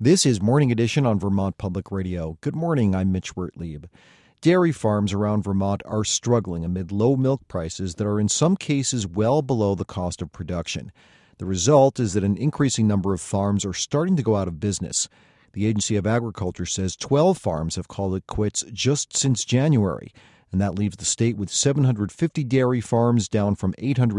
This is Morning Edition on Vermont Public Radio. Good morning, I'm Mitch Wertlieb. Dairy farms around Vermont are struggling amid low milk prices that are in some cases well below the cost of production. The result is that an increasing number of farms are starting to go out of business. The Agency of Agriculture says 12 farms have called it quits just since January, and that leaves the state with 750 dairy farms, down from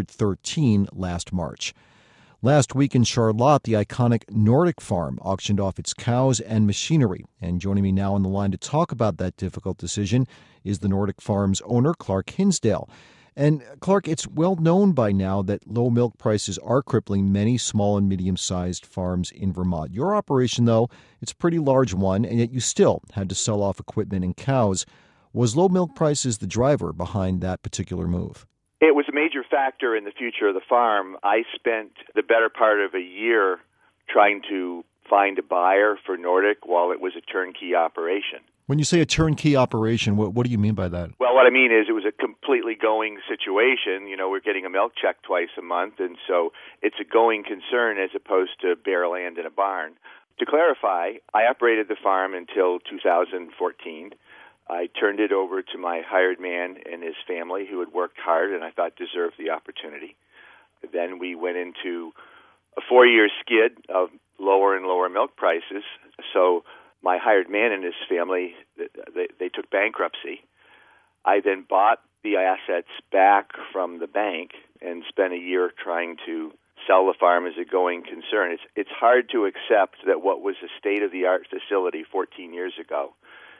813 last March. Last week in Charlotte, the iconic Nordic Farm auctioned off its cows and machinery. And joining me now on the line to talk about that difficult decision is the Nordic Farm's owner, Clark Hinsdale. And Clark, it's well known by now that low milk prices are crippling many small and medium-sized farms in Vermont. Your operation, though, it's a pretty large one, and yet you still had to sell off equipment and cows. Was low milk prices the driver behind that particular move? It was a major factor in the future of the farm. I spent the better part of a year trying to find a buyer for Nordic while it was a turnkey operation. When you say a turnkey operation, what do you mean by that? Well, what I mean is it was a completely going situation. You know, we're getting a milk check twice a month, and so it's a going concern as opposed to bare land in a barn. To clarify, I operated the farm until 2014. I turned it over to my hired man and his family, who had worked hard and I thought deserved the opportunity. Then we went into a 4-year skid of lower and lower milk prices. So my hired man and his family, they took bankruptcy. I then bought the assets back from the bank and spent a year trying to sell the farm as a going concern. It's hard to accept that what was a state-of-the-art facility 14 years ago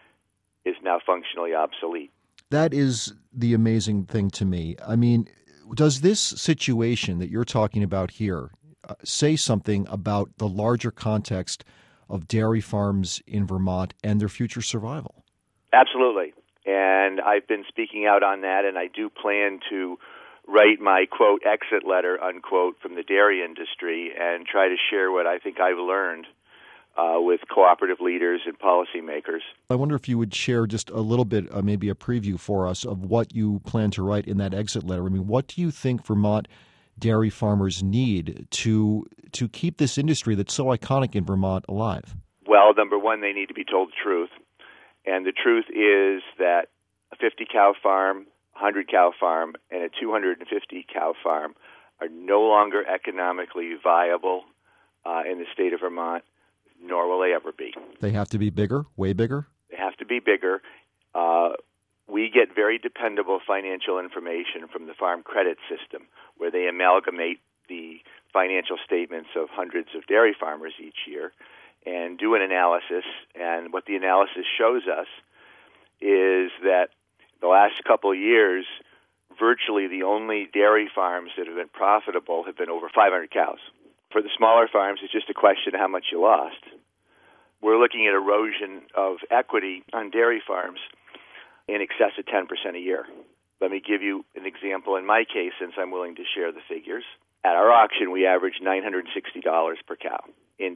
is now functionally obsolete. That is the amazing thing to me. I mean, does this situation that you're talking about here say something about the larger context of dairy farms in Vermont and their future survival? Absolutely. And I've been speaking out on that, and I do plan to write my, quote, exit letter, unquote, from the dairy industry and try to share what I think I've learned with cooperative leaders and policymakers. I wonder if you would share just a little bit, maybe a preview for us of what you plan to write in that exit letter. I mean, what do you think Vermont dairy farmers need to keep this industry that's so iconic in Vermont alive? Well, number one, they need to be told the truth. And the truth is that a 50-cow farm, 100-cow farm, and a 250-cow farm are no longer economically viable in the state of Vermont, nor will they ever be. They have to be bigger, way bigger? They have to be bigger. We get very dependable financial information from the Farm Credit System, where they amalgamate the financial statements of hundreds of dairy farmers each year and do an analysis. And what the analysis shows us is that the last couple of years, virtually the only dairy farms that have been profitable have been over 500 cows. For the smaller farms, it's just a question of how much you lost. We're looking at erosion of equity on dairy farms in excess of 10% a year. Let me give you an example in my case, since I'm willing to share the figures. At our auction, we averaged $960 per cow. In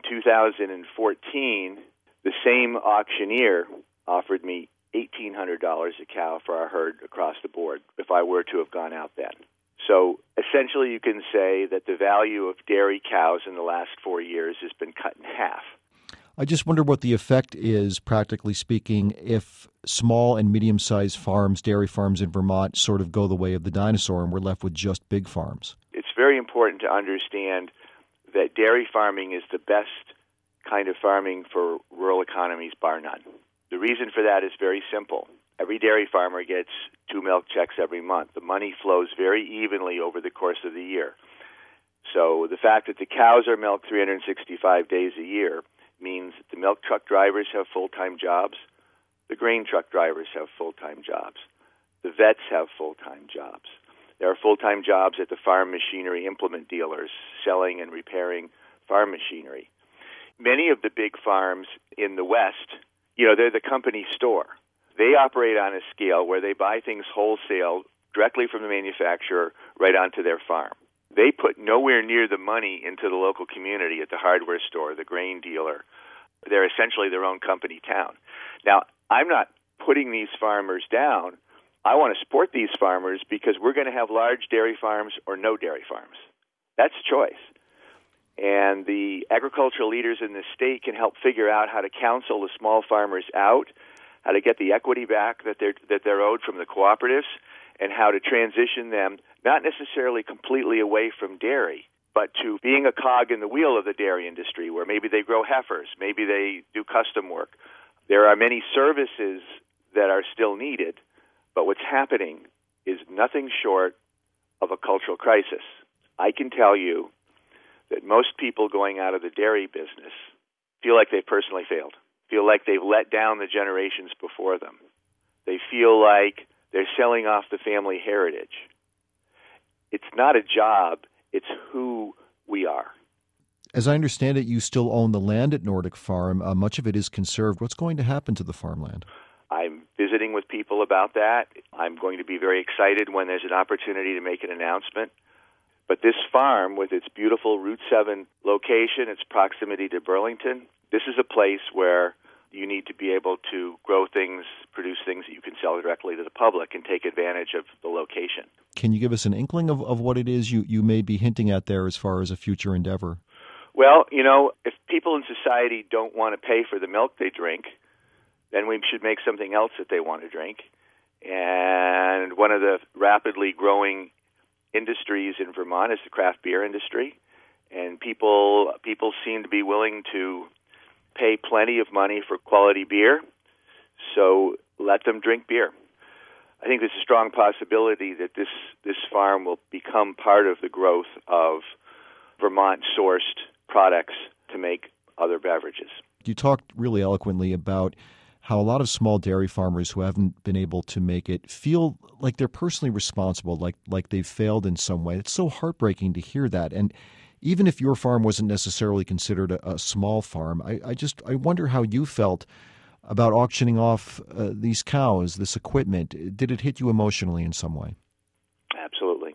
2014, the same auctioneer offered me $1,800 a cow for our herd across the board if I were to have gone out then. So essentially you can say that the value of dairy cows in the last 4 years has been cut in half. I just wonder what the effect is, practically speaking, if small and medium-sized farms, dairy farms in Vermont, sort of go the way of the dinosaur and we're left with just big farms. It's very important to understand that dairy farming is the best kind of farming for rural economies, bar none. The reason for that is very simple. Every dairy farmer gets 2 milk checks every month. The money flows very evenly over the course of the year. So the fact that the cows are milked 365 days a year means that the milk truck drivers have full-time jobs, the grain truck drivers have full-time jobs, the vets have full-time jobs. There are full-time jobs at the farm machinery implement dealers selling and repairing farm machinery. Many of the big farms in the West, they're the company store. They operate on a scale where they buy things wholesale directly from the manufacturer right onto their farm. They put nowhere near the money into the local community at the hardware store, the grain dealer. They're essentially their own company town. Now, I'm not putting these farmers down. I want to support these farmers because we're going to have large dairy farms or no dairy farms. That's choice. And the agricultural leaders in the state can help figure out how to counsel the small farmers out, how to get the equity back that they're owed from the cooperatives, and how to transition them not necessarily completely away from dairy, but to being a cog in the wheel of the dairy industry, where maybe they grow heifers, maybe they do custom work. There are many services that are still needed, but what's happening is nothing short of a cultural crisis. I can tell you that most people going out of the dairy business feel like they've personally failed, feel like they've let down the generations before them. They feel like they're selling off the family heritage. It's not a job, it's who we are. As I understand it, you still own the land at Nordic Farm. Much of it is conserved. What's going to happen to the farmland? I'm visiting with people about that. I'm going to be very excited when there's an opportunity to make an announcement. But this farm, with its beautiful Route 7 location, its proximity to Burlington, this is a place where you need to be able to grow things, produce things that you can sell directly to the public and take advantage of the location. Can you give us an inkling of what it is you may be hinting at there as far as a future endeavor? Well, if people in society don't want to pay for the milk they drink, then we should make something else that they want to drink. And one of the rapidly growing industries in Vermont is the craft beer industry, and people seem to be willing to pay plenty of money for quality beer, so let them drink beer. I think there's a strong possibility that this farm will become part of the growth of Vermont-sourced products to make other beverages. You talked really eloquently about how a lot of small dairy farmers who haven't been able to make it feel like they're personally responsible, like they've failed in some way. It's so heartbreaking to hear that. And even if your farm wasn't necessarily considered a small farm, I wonder how you felt about auctioning off these cows, this equipment. Did it hit you emotionally in some way? Absolutely.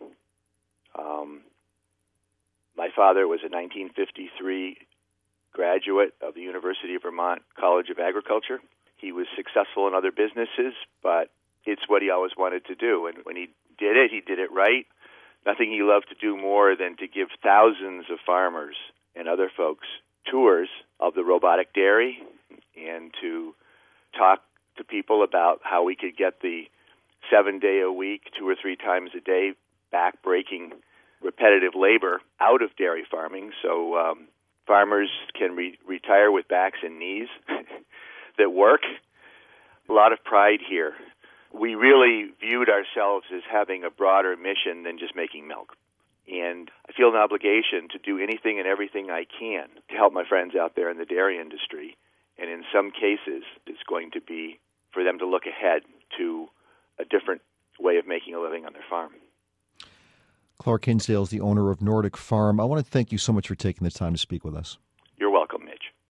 My father was a 1953 graduate of the University of Vermont College of Agriculture. He was successful in other businesses, but it's what he always wanted to do. And when he did it right. Nothing he loved to do more than to give thousands of farmers and other folks tours of the robotic dairy and to talk to people about how we could get the 7-day-a-week, 2 or 3 times a day, back-breaking repetitive labor out of dairy farming so farmers can retire with backs and knees that work. A lot of pride here. We really viewed ourselves as having a broader mission than just making milk. And I feel an obligation to do anything and everything I can to help my friends out there in the dairy industry. And in some cases, it's going to be for them to look ahead to a different way of making a living on their farm. Clark Hinsdale is the owner of Nordic Farm. I want to thank you so much for taking the time to speak with us.